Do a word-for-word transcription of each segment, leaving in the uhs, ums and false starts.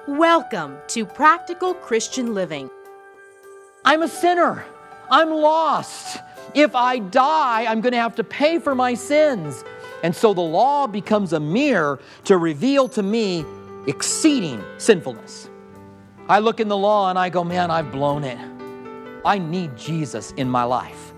Welcome to Practical Christian Living. I'm a sinner. I'm lost. If I die, I'm going to have to pay for my sins. And so the law becomes a mirror to reveal to me exceeding sinfulness. I look in the law and I go, man, I've blown it. I need Jesus in my life.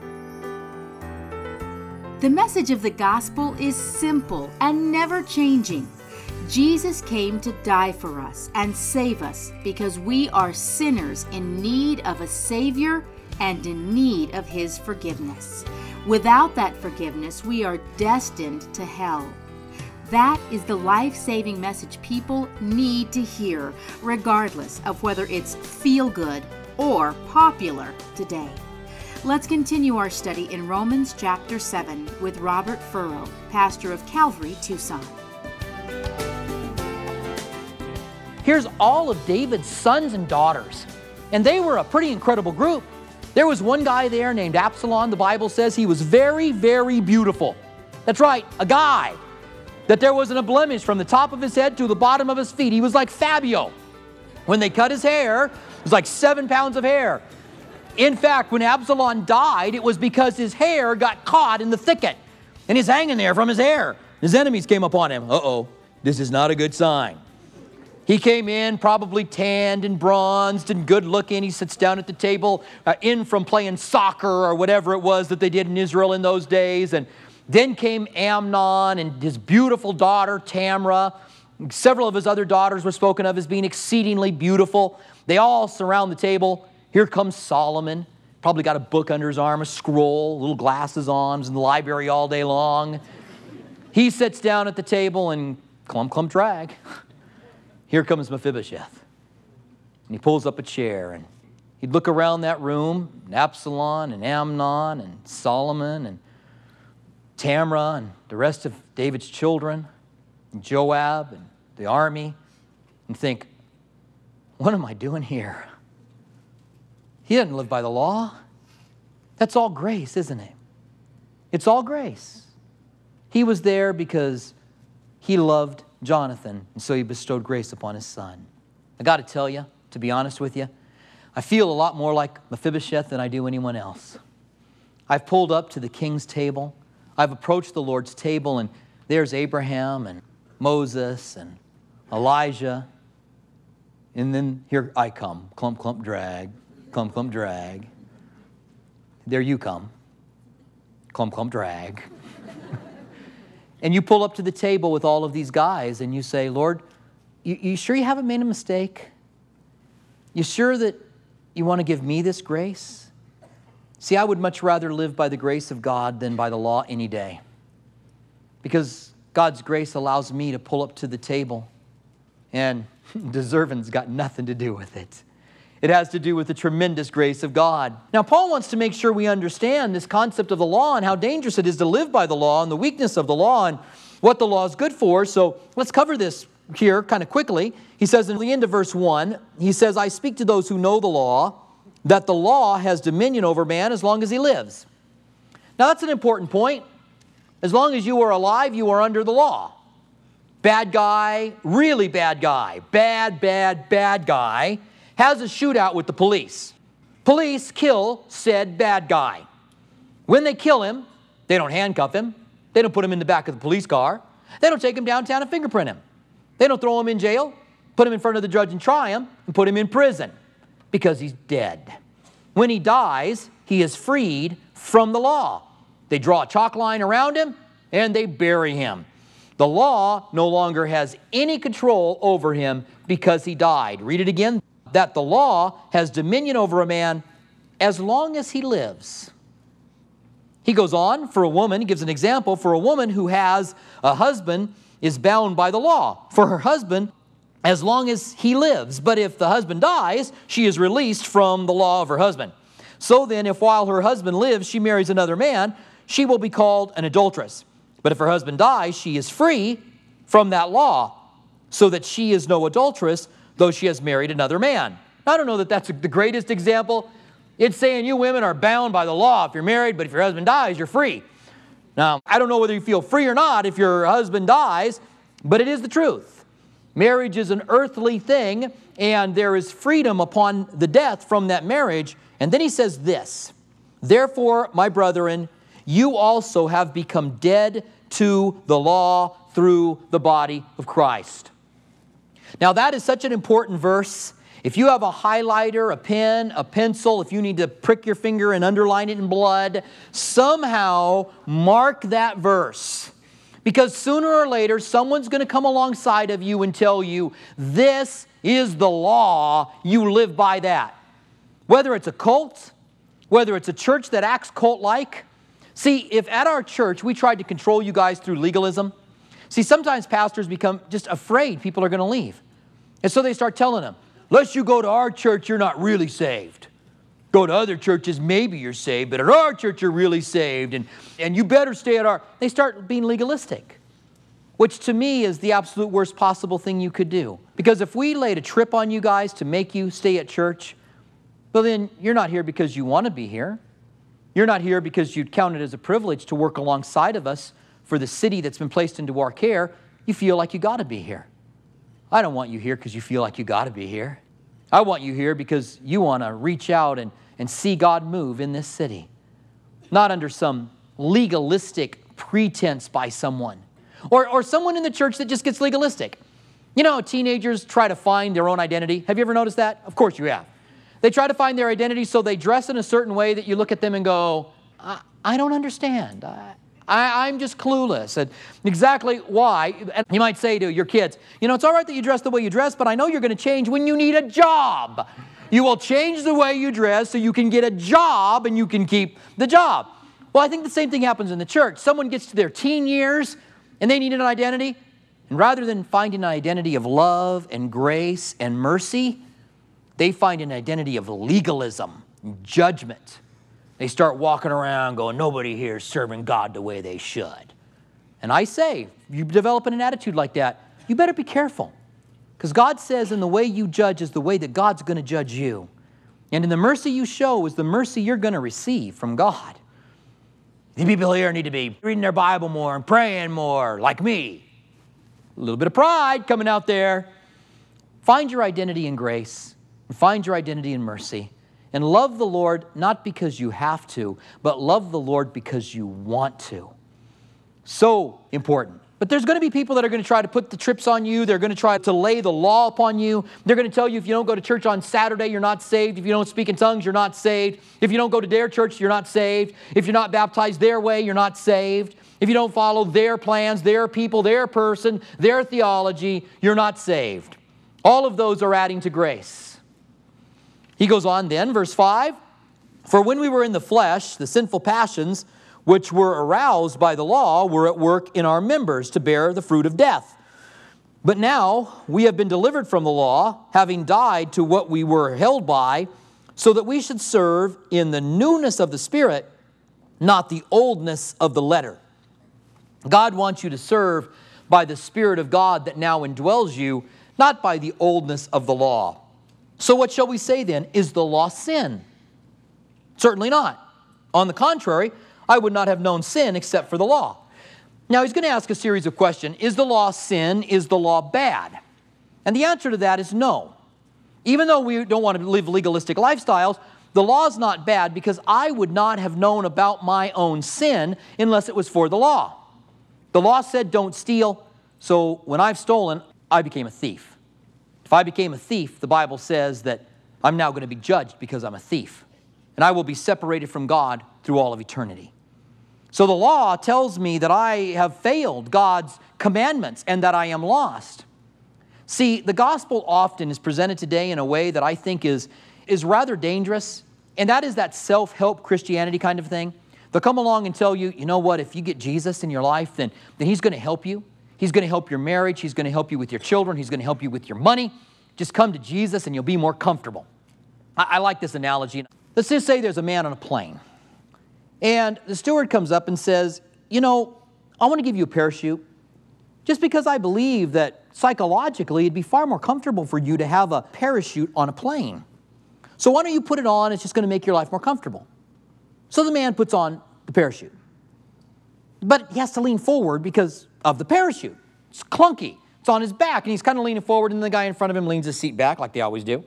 The message of the gospel is simple and never changing. Jesus came to die for us and save us because we are sinners in need of a Savior and in need of His forgiveness. Without that forgiveness, we are destined to hell. That is the life-saving message people need to hear, regardless of whether it's feel-good or popular today. Let's continue our study in Romans chapter seven with Robert Furrow, pastor of Calvary, Tucson. Here's all of David's sons and daughters, and they were a pretty incredible group. There was one guy there named Absalom. The Bible says he was very, very beautiful. That's right, a guy. That there wasn't a blemish from the top of his head to the bottom of his feet. He was like Fabio. When they cut his hair, it was like seven pounds of hair. In fact, when Absalom died, it was because his hair got caught in the thicket, and he's hanging there from his hair. His enemies came upon him. Uh-oh, this is not a good sign. He came in probably tanned and bronzed and good looking. He sits down at the table uh, in from playing soccer or whatever it was that they did in Israel in those days. And then came Amnon and his beautiful daughter Tamar. Several of his other daughters were spoken of as being exceedingly beautiful. They all surround the table. Here comes Solomon. Probably got a book under his arm, a scroll, little glasses on, was in the library all day long. He sits down at the table and clump, clump, drag. Here comes Mephibosheth. And he pulls up a chair, and he'd look around that room, and Absalom and Amnon and Solomon and Tamar and the rest of David's children, and Joab and the army, and think, what am I doing here? He didn't live by the law. That's all grace, isn't it? It's all grace. He was there because he loved Jonathan, and so he bestowed grace upon his son. I got to tell you, to be honest with you, I feel a lot more like Mephibosheth than I do anyone else. I've pulled up to the king's table. I've approached the Lord's table, and there's Abraham and Moses and Elijah. And then here I come, clump, clump, drag, clump, clump, drag. There you come, clump, clump, drag. And you pull up to the table with all of these guys and you say, Lord, you, you sure you haven't made a mistake? You sure that you want to give me this grace? See, I would much rather live by the grace of God than by the law any day. Because God's grace allows me to pull up to the table, and deserving's got nothing to do with it. It has to do with the tremendous grace of God. Now, Paul wants to make sure we understand this concept of the law and how dangerous it is to live by the law and the weakness of the law and what the law is good for. So let's cover this here kind of quickly. He says in the end of verse one, he says, I speak to those who know the law, that the law has dominion over man as long as he lives. Now, that's an important point. As long as you are alive, you are under the law. Bad guy, really bad guy, bad, bad, bad guy, has a shootout with the police. Police kill said bad guy. When they kill him, they don't handcuff him. They don't put him in the back of the police car. They don't take him downtown and fingerprint him. They don't throw him in jail, put him in front of the judge and try him, and put him in prison because he's dead. When he dies, he is freed from the law. They draw a chalk line around him and they bury him. The law no longer has any control over him because he died. Read it again. That the law has dominion over a man as long as he lives. He goes on, for a woman, he gives an example, for a woman who has a husband is bound by the law for her husband as long as he lives. But if the husband dies, she is released from the law of her husband. So then, if while her husband lives, she marries another man, she will be called an adulteress. But if her husband dies, she is free from that law, so that she is no adulteress, though she has married another man. I don't know that that's the greatest example. It's saying you women are bound by the law if you're married, but if your husband dies, you're free. Now, I don't know whether you feel free or not if your husband dies, but it is the truth. Marriage is an earthly thing, and there is freedom upon the death from that marriage. And then he says this, therefore, my brethren, you also have become dead to the law through the body of Christ. Now that is such an important verse. If you have a highlighter, a pen, a pencil, if you need to prick your finger and underline it in blood, somehow mark that verse. Because sooner or later, someone's going to come alongside of you and tell you, this is the law, you live by that. Whether it's a cult, whether it's a church that acts cult-like. See, if at our church we tried to control you guys through legalism, see, sometimes pastors become just afraid people are going to leave. And so they start telling them, unless you go to our church, you're not really saved. Go to other churches, maybe you're saved, but at our church, you're really saved, and, and you better stay at our... They start being legalistic, which to me is the absolute worst possible thing you could do. Because if we laid a trip on you guys to make you stay at church, well then, you're not here because you want to be here. You're not here because you'd count it as a privilege to work alongside of us for the city that's been placed into our care. You feel like you got to be here. I don't want you here because you feel like you got to be here. I want you here because you want to reach out and, and see God move in this city. Not under some legalistic pretense by someone. Or, or someone in the church that just gets legalistic. You know, teenagers try to find their own identity. Have you ever noticed that? Of course you have. They try to find their identity, so they dress in a certain way that you look at them and go, I, I don't understand. I, I, I'm just clueless. And exactly why. And you might say to your kids, you know, it's all right that you dress the way you dress, but I know you're going to change when you need a job. You will change the way you dress so you can get a job and you can keep the job. Well, I think the same thing happens in the church. Someone gets to their teen years and they need an identity. And rather than finding an identity of love and grace and mercy, they find an identity of legalism and judgment. They start walking around going, nobody here is serving God the way they should. And I say, if you develop an attitude like that, you better be careful. Because God says in the way you judge is the way that God's going to judge you. And in the mercy you show is the mercy you're going to receive from God. The people here need to be reading their Bible more and praying more, like me. A little bit of pride coming out there. Find your identity in grace. And find your identity in mercy. And love the Lord not because you have to, but love the Lord because you want to. So important. But there's going to be people that are going to try to put the trips on you. They're going to try to lay the law upon you. They're going to tell you if you don't go to church on Saturday, you're not saved. If you don't speak in tongues, you're not saved. If you don't go to their church, you're not saved. If you're not baptized their way, you're not saved. If you don't follow their plans, their people, their person, their theology, you're not saved. All of those are adding to grace. He goes on then, verse five, for when we were in the flesh, the sinful passions which were aroused by the law were at work in our members to bear the fruit of death. But now we have been delivered from the law, having died to what we were held by, so that we should serve in the newness of the Spirit, not the oldness of the letter. God wants you to serve by the Spirit of God that now indwells you, not by the oldness of the law. So what shall we say then? Is the law sin? Certainly not. On the contrary, I would not have known sin except for the law. Now he's going to ask a series of questions. Is the law sin? Is the law bad? And the answer to that is no. Even though we don't want to live legalistic lifestyles, the law is not bad because I would not have known about my own sin unless it was for the law. The law said don't steal, so when I've stolen, I became a thief. If I became a thief, the Bible says that I'm now going to be judged because I'm a thief. And I will be separated from God through all of eternity. So the law tells me that I have failed God's commandments and that I am lost. See, the gospel often is presented today in a way that I think is, is rather dangerous. And that is that self-help Christianity kind of thing. They'll come along and tell you, you know what, if you get Jesus in your life, then, then He's going to help you. He's going to help your marriage. He's going to help you with your children. He's going to help you with your money. Just come to Jesus and you'll be more comfortable. I, I like this analogy. Let's just say there's a man on a plane. And the steward comes up and says, you know, I want to give you a parachute just because I believe that psychologically it'd be far more comfortable for you to have a parachute on a plane. So why don't you put it on? It's just going to make your life more comfortable. So the man puts on the parachute. But he has to lean forward because of the parachute. It's clunky. It's on his back, and he's kind of leaning forward, and the guy in front of him leans his seat back like they always do.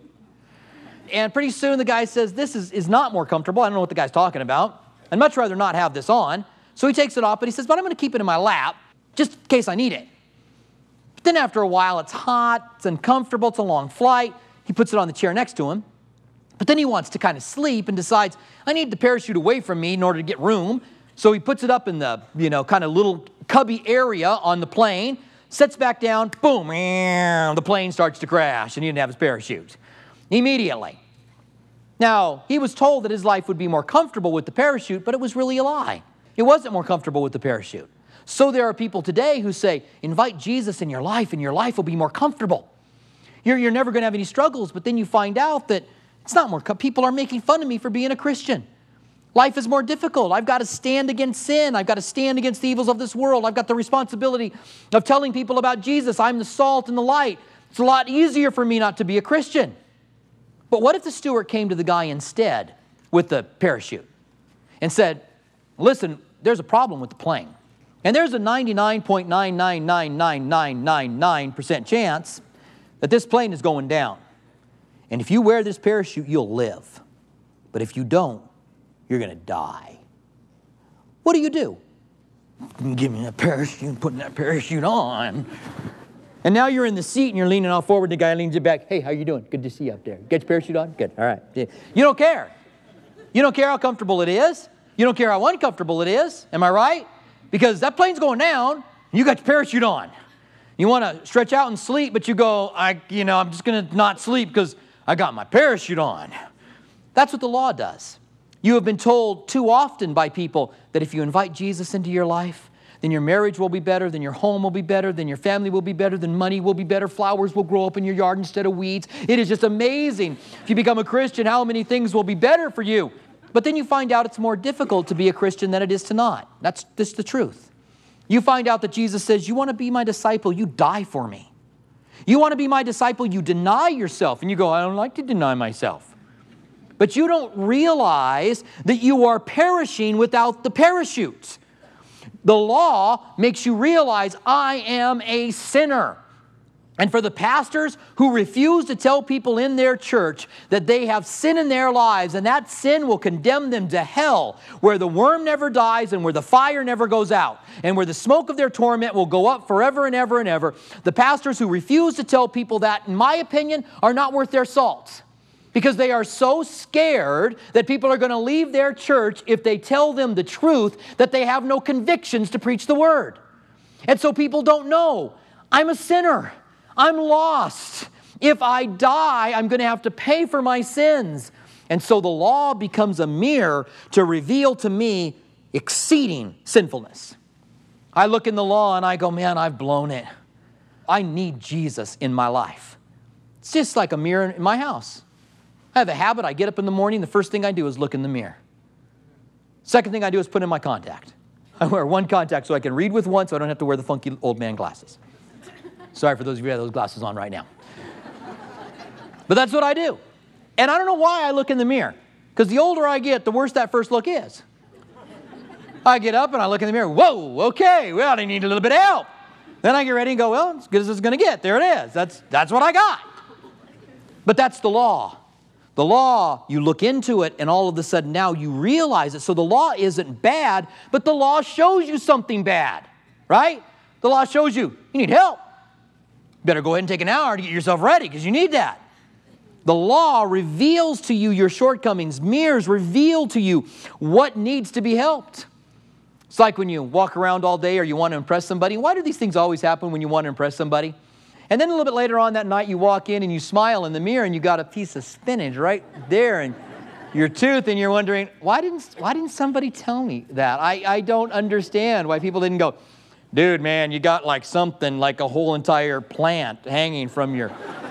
And pretty soon the guy says, this is, is not more comfortable. I don't know what the guy's talking about. I'd much rather not have this on. So he takes it off, but he says, but I'm going to keep it in my lap just in case I need it. But then after a while, it's hot, it's uncomfortable, it's a long flight. He puts it on the chair next to him. But then he wants to kind of sleep and decides, I need the parachute away from me in order to get room. So he puts it up in the, you know, kind of little cubby area on the plane, sets back down, boom, the plane starts to crash, and he didn't have his parachute. Immediately. Now, he was told that his life would be more comfortable with the parachute, but it was really a lie. It wasn't more comfortable with the parachute. So there are people today who say, invite Jesus in your life, and your life will be more comfortable. You're, you're never going to have any struggles, but then you find out that it's not more, people are making fun of me for being a Christian. Life is more difficult. I've got to stand against sin. I've got to stand against the evils of this world. I've got the responsibility of telling people about Jesus. I'm the salt and the light. It's a lot easier for me not to be a Christian. But what if the steward came to the guy instead with the parachute and said, listen, there's a problem with the plane. And there's a ninety-nine point nine nine nine nine nine nine nine percent chance that this plane is going down. And if you wear this parachute, you'll live. But if you don't, you're going to die. What do you do? Give me that parachute, putting that parachute on. And now you're in the seat and you're leaning all forward. The guy leans you back. Hey, how you doing? Good to see you up there. Get your parachute on? Good. All right. You don't care. You don't care how comfortable it is. You don't care how uncomfortable it is. Am I right? Because that plane's going down and you got your parachute on. You want to stretch out and sleep, but you go, I, you know, I'm just going to not sleep because I got my parachute on. That's what the law does. You have been told too often by people that if you invite Jesus into your life, then your marriage will be better, then your home will be better, then your family will be better, then money will be better, flowers will grow up in your yard instead of weeds. It is just amazing if you become a Christian how many things will be better for you. But then you find out it's more difficult to be a Christian than it is to not. That's just the truth. You find out that Jesus says, you want to be my disciple, you die for me. You want to be my disciple, you deny yourself. And you go, I don't like to deny myself. But you don't realize that you are perishing without the parachute. The law makes you realize I am a sinner. And for the pastors who refuse to tell people in their church that they have sin in their lives and that sin will condemn them to hell, where the worm never dies and where the fire never goes out and where the smoke of their torment will go up forever and ever and ever, the pastors who refuse to tell people that, in my opinion, are not worth their salt. Because they are so scared that people are going to leave their church if they tell them the truth that they have no convictions to preach the word. And so people don't know, I'm a sinner. I'm lost. If I die, I'm going to have to pay for my sins. And so the law becomes a mirror to reveal to me exceeding sinfulness. I look in the law and I go, man, I've blown it. I need Jesus in my life. It's just like a mirror in my house. I have a habit. I get up in the morning. The first thing I do is look in the mirror. Second thing I do is put in my contact. I wear one contact so I can read with one so I don't have to wear the funky old man glasses. Sorry for those of you who have those glasses on right now. But that's what I do. And I don't know why I look in the mirror. Because the older I get, the worse that first look is. I get up and I look in the mirror. Whoa, okay, well, I need a little bit of help. Then I get ready and go, well, as good as it's going to get. There it is. That's, that's what I got. But that's the law. The law, you look into it, and all of a sudden now you realize it. So the law isn't bad, but the law shows you something bad, right? The law shows you, you need help. You better go ahead and take an hour to get yourself ready because you need that. The law reveals to you your shortcomings. Mirrors reveal to you what needs to be helped. It's like when you walk around all day or you want to impress somebody. Why do these things always happen when you want to impress somebody? And then a little bit later on that night, you walk in and you smile in the mirror and you got a piece of spinach right there in your tooth and you're wondering, why didn't, why didn't somebody tell me that? I, I don't understand why people didn't go, dude, man, you got like something like a whole entire plant hanging from your,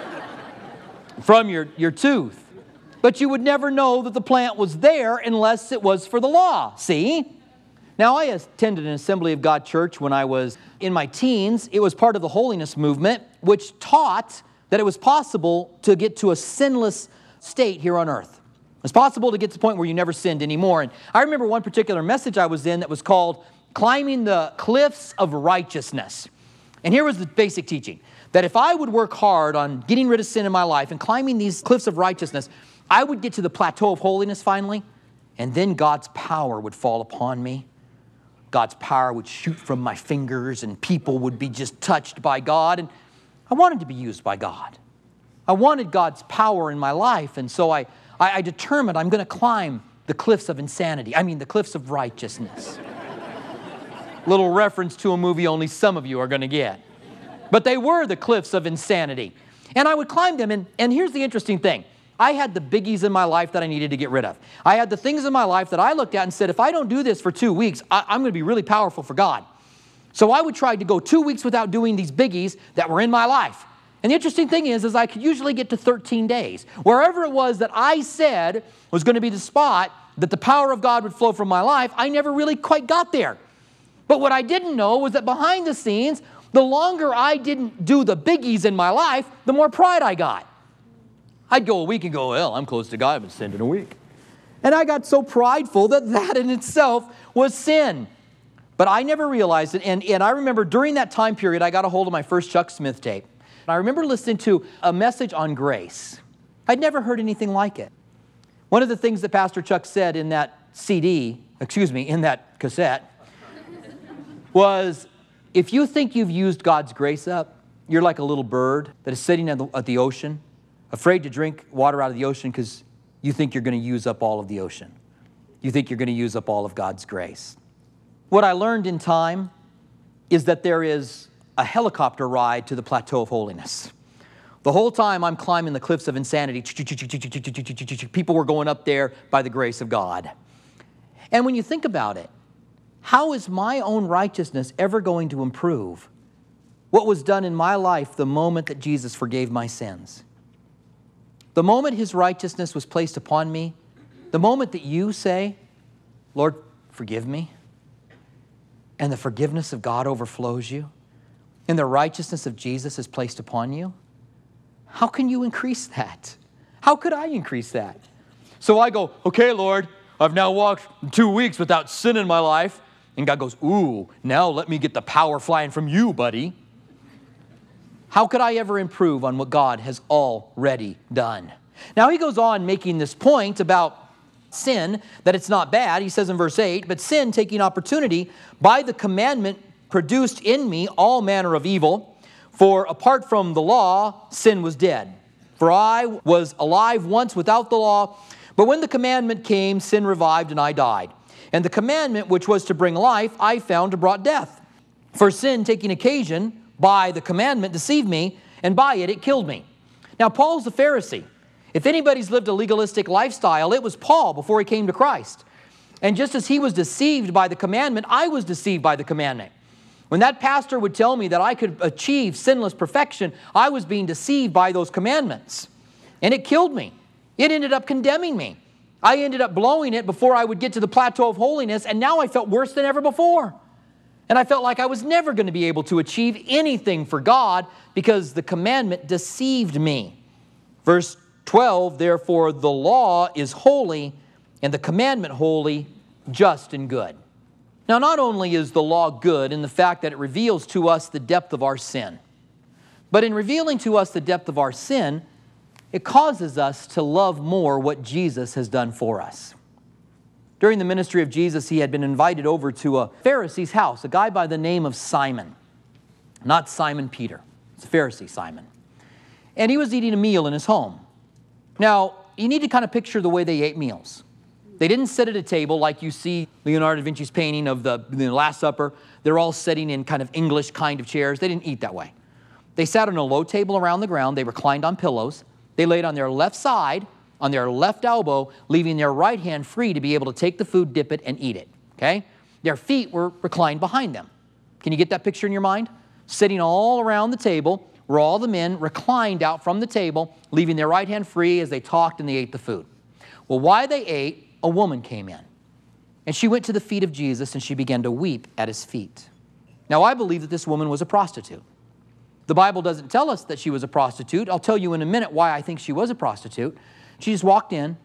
from your, your tooth. But you would never know that the plant was there unless it was for the law, see? Now, I attended an Assembly of God church when I was in my teens. It was part of the holiness movement, which taught that it was possible to get to a sinless state here on earth. It's possible to get to the point where you never sinned anymore. And I remember one particular message I was in that was called Climbing the Cliffs of Righteousness. And here was the basic teaching. that if I would work hard on getting rid of sin in my life and climbing these cliffs of righteousness, I would get to the plateau of holiness finally, and then God's power would fall upon me. God's power would shoot from my fingers, and people would be just touched by God. And I wanted to be used by God. I wanted God's power in my life, and so I, I, I determined I'm going to climb the cliffs of insanity. I mean, the cliffs of righteousness. Little reference to a movie only some of you are going to get. But they were the cliffs of insanity. And I would climb them, and, and here's the interesting thing. I had the biggies in my life that I needed to get rid of. I had the things in my life that I looked at and said, if I don't do this for two weeks, I, I'm going to be really powerful for God. So I would try to go two weeks without doing these biggies that were in my life. And the interesting thing is, is I could usually get to thirteen days. Wherever it was that I said was going to be the spot that the power of God would flow from my life, I never really quite got there. But what I didn't know was that behind the scenes, the longer I didn't do the biggies in my life, the more pride I got. I'd go a week and go, well, I'm close to God. I haven't sinned in a week. And I got so prideful that that in itself was sin. But I never realized it. And, and I remember during that time period, I got a hold of my first Chuck Smith tape. And I remember listening to a message on grace. I'd never heard anything like it. One of the things that Pastor Chuck said in that C D, excuse me, in that cassette, was, if you think you've used God's grace up, you're like a little bird that is sitting at the, at the ocean, afraid to drink water out of the ocean because you think you're going to use up all of the ocean. You think you're going to use up all of God's grace. What I learned in time is that there is a helicopter ride to the plateau of holiness. The whole time I'm climbing the cliffs of insanity, people were going up there by the grace of God. And when you think about it, how is my own righteousness ever going to improve what was done in my life the moment that Jesus forgave my sins? The moment His righteousness was placed upon me, the moment that you say, Lord, forgive me, and the forgiveness of God overflows you, and the righteousness of Jesus is placed upon you, how can you increase that? How could I increase that? So I go, okay, Lord, I've now walked two weeks without sin in my life. And God goes, ooh, now let me get the power flying from you, buddy. How could I ever improve on what God has already done? Now he goes on making this point about sin, that it's not bad. He says in verse eight, but sin, taking opportunity, by the commandment produced in me all manner of evil. For apart from the law, sin was dead. For I was alive once without the law, but when the commandment came, sin revived and I died. And the commandment which was to bring life, I found brought death. For sin, taking occasion by the commandment, deceived me, and by it, it killed me. Now, Paul's a Pharisee. If anybody's lived a legalistic lifestyle, it was Paul before he came to Christ. And just as he was deceived by the commandment, I was deceived by the commandment. When that pastor would tell me that I could achieve sinless perfection, I was being deceived by those commandments. And it killed me. It ended up condemning me. I ended up blowing it before I would get to the plateau of holiness, and now I felt worse than ever before. And I felt like I was never going to be able to achieve anything for God because the commandment deceived me. Verse twelve, therefore the law is holy and the commandment holy, just and good. Now, not only is the law good in the fact that it reveals to us the depth of our sin, but in revealing to us the depth of our sin, it causes us to love more what Jesus has done for us. During the ministry of Jesus, he had been invited over to a Pharisee's house, a guy by the name of Simon. Not Simon Peter. It's a Pharisee, Simon. And he was eating a meal in his home. Now, you need to kind of picture the way they ate meals. They didn't sit at a table like you see Leonardo da Vinci's painting of the, the Last Supper. They're all sitting in kind of English kind of chairs. They didn't eat that way. They sat on a low table around the ground. They reclined on pillows. They laid on their left side, on their left elbow, leaving their right hand free to be able to take the food, dip it, and eat it. Okay? Their feet were reclined behind them. Can you get that picture in your mind? Sitting all around the table were all the men reclined out from the table, leaving their right hand free as they talked and they ate the food. Well, while they ate, a woman came in. And she went to the feet of Jesus and she began to weep at his feet. Now, I believe that this woman was a prostitute. The Bible doesn't tell us that she was a prostitute. I'll tell you in a minute why I think she was a prostitute. She just walked in,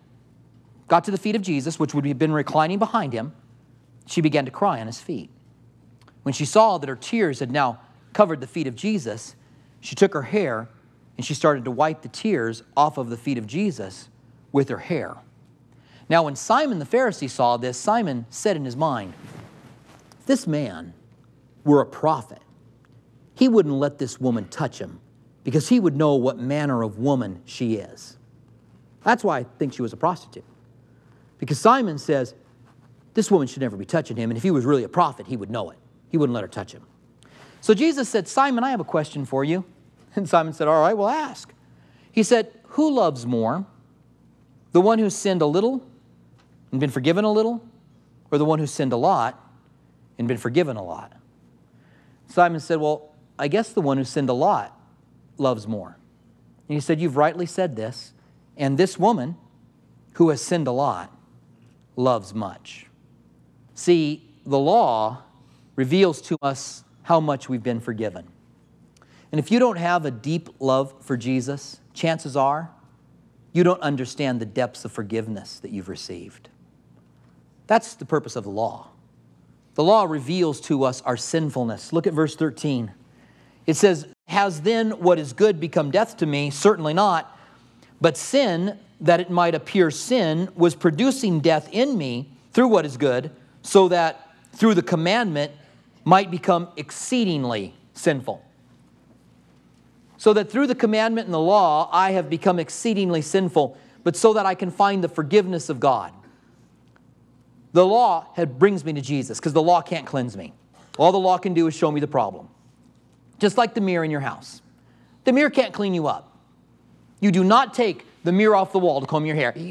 got to the feet of Jesus, which would have been reclining behind him. She began to cry on his feet. When she saw that her tears had now covered the feet of Jesus, She took her hair and she started to wipe the tears off of the feet of Jesus with her hair. Now, when Simon the Pharisee saw this, Simon said in his mind, if this man were a prophet, he wouldn't let this woman touch him because he would know what manner of woman she is. That's why I think she was a prostitute. Because Simon says, this woman should never be touching him, and if he was really a prophet, he would know it. He wouldn't let her touch him. So Jesus said, Simon, I have a question for you. And Simon said, all right, well, ask. He said, who loves more, the one who sinned a little and been forgiven a little, or the one who sinned a lot and been forgiven a lot? Simon said, well, I guess the one who sinned a lot loves more. And he said, you've rightly said this, and this woman who has sinned a lot loves much. See, the law reveals to us how much we've been forgiven. And if you don't have a deep love for Jesus, chances are you don't understand the depths of forgiveness that you've received. That's the purpose of the law. The law reveals to us our sinfulness. Look at verse thirteen. It says, has then what is good become death to me? Certainly not. But sin, that it might appear sin, was producing death in me through what is good, so that through the commandment might become exceedingly sinful. So that through the commandment and the law, I have become exceedingly sinful, but so that I can find the forgiveness of God. The law had, brings me to Jesus, because the law can't cleanse me. All the law can do is show me the problem. Just like the mirror in your house. The mirror can't clean you up. You do not take the mirror off the wall to comb your hair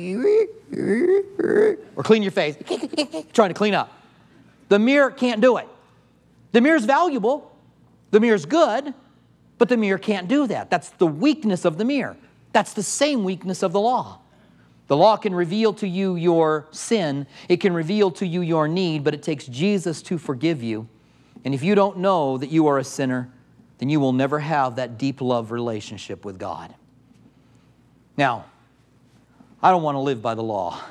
or clean your face, trying to clean up. The mirror can't do it. The mirror's valuable. The mirror's good. But the mirror can't do that. That's the weakness of the mirror. That's the same weakness of the law. The law can reveal to you your sin. It can reveal to you your need, but it takes Jesus to forgive you. And if you don't know that you are a sinner, then you will never have that deep love relationship with God. Now, I don't want to live by the law.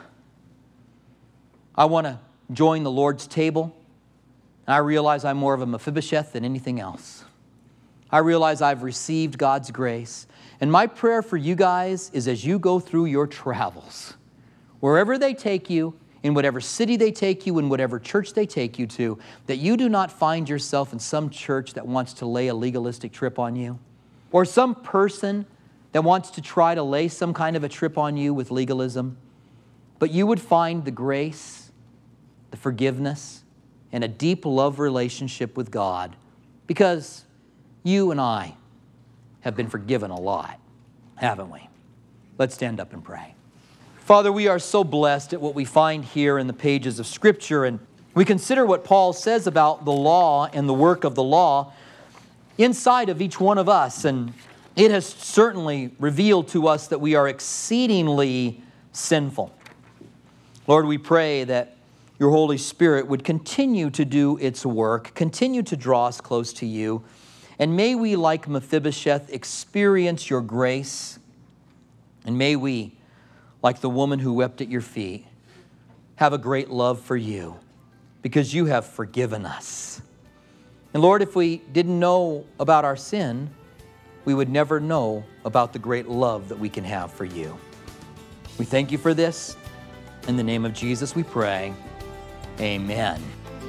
I want to join the Lord's table. And I realize I'm more of a Mephibosheth than anything else. I realize I've received God's grace. And my prayer for you guys is as you go through your travels, wherever they take you, in whatever city they take you, in whatever church they take you to, that you do not find yourself in some church that wants to lay a legalistic trip on you, or some person that wants to try to lay some kind of a trip on you with legalism, but you would find the grace, the forgiveness, and a deep love relationship with God, because you and I have been forgiven a lot, haven't we? Let's stand up and pray. Father, we are so blessed at what we find here in the pages of Scripture, and we consider what Paul says about the law and the work of the law inside of each one of us, and it has certainly revealed to us that we are exceedingly sinful. Lord, we pray that your Holy Spirit would continue to do its work, continue to draw us close to you, and may we, like Mephibosheth, experience your grace, and may we, like the woman who wept at your feet, have a great love for you because you have forgiven us. And Lord, if we didn't know about our sin, we would never know about the great love that we can have for you. We thank you for this. In the name of Jesus we pray. Amen.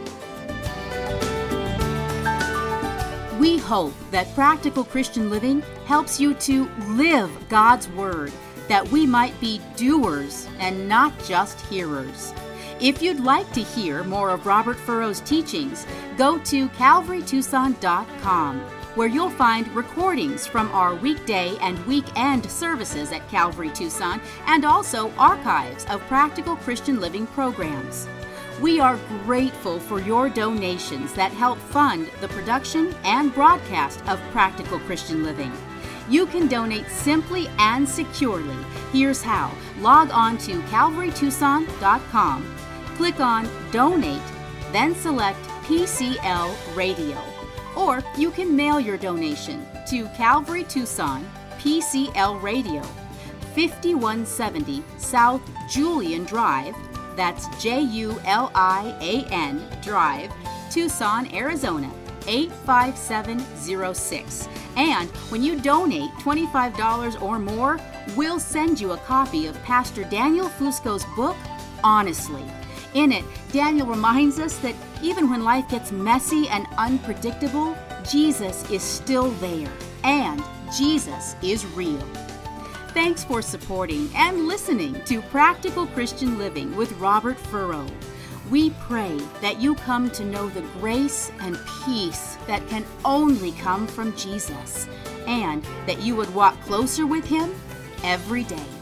We hope that Practical Christian Living helps you to live God's Word, that we might be doers and not just hearers. If you'd like to hear more of Robert Furrow's teachings, go to calvary tucson dot com, where you'll find recordings from our weekday and weekend services at Calvary Tucson, and also archives of Practical Christian Living programs. We are grateful for your donations that help fund the production and broadcast of Practical Christian Living. You can donate simply and securely. Here's how. Log on to calvary tucson dot com, click on Donate, then select P C L Radio. Or you can mail your donation to Calvary Tucson, P C L Radio, fifty-one seventy South Julian Drive, that's J U L I A N Drive, Tucson, Arizona, eight five seven zero six. And when you donate twenty-five dollars or more, we'll send you a copy of Pastor Daniel Fusco's book, Honestly. In it, Daniel reminds us that even when life gets messy and unpredictable, Jesus is still there, and Jesus is real. Thanks for supporting and listening to Practical Christian Living with Robert Furrow. We pray that you come to know the grace and peace that can only come from Jesus, and that you would walk closer with Him every day.